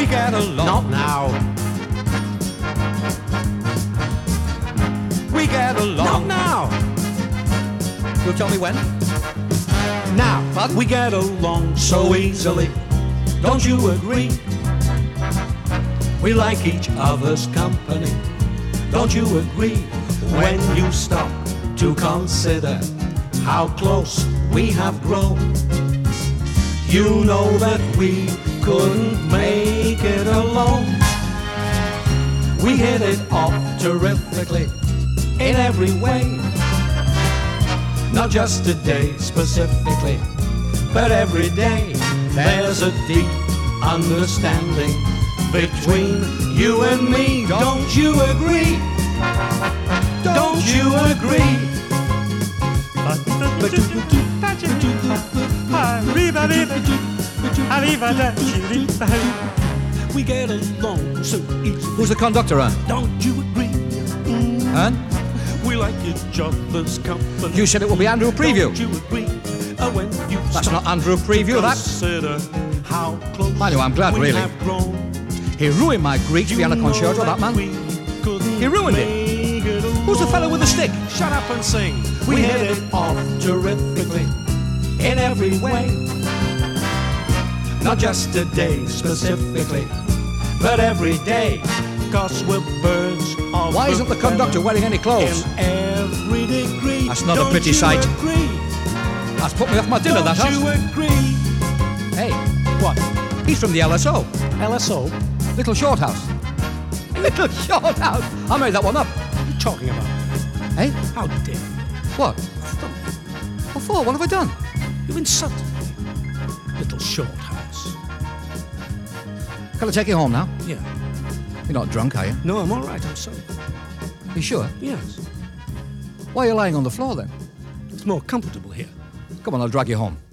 get along. Not now. We get Not along. now. You'll tell me when? Now. Pardon? We get along so easily. Don't you agree? We like each other's company. Don't you agree? When you stop to consider how close we have grown, you know that we couldn't make it alone. We hit it off terrifically in every way. Not just today specifically, but every day. There's a deep understanding between you and me. Don't you agree? Don't you agree? We get along so easily. Who's the conductor, Anne? Don't you agree? Anne? We like each other's company. You said it will be Andrew Preview. Don't you agree? When you That's stop not Andrew Preview, that. consider how close I know, I'm glad, we really. have grown. He ruined my Greek piano concerto, that man. He ruined it. Who's the fellow with the stick? Shut up and sing. We hit it off terrifically in every way. Not just today specifically, but every day. 'Cause we're birds of Why isn't the conductor wearing any clothes? in every degree? That's not a Don't pretty you sight. Agree? That's put me off my dinner, that Don't you has. agree? Hey, What? he's from the LSO. LSO? Little Shorthouse. Little Shorthouse. I made that one up. What are you talking about? Hey, How dare you? what? Stop. What for? What have I done? You insulted me. Little short house. Can I take you home now? Yeah. You're not drunk, are you? No, I'm all right. I'm sorry. You sure? Yes. Why are you lying on the floor then? It's more comfortable here. Come on, I'll drag you home.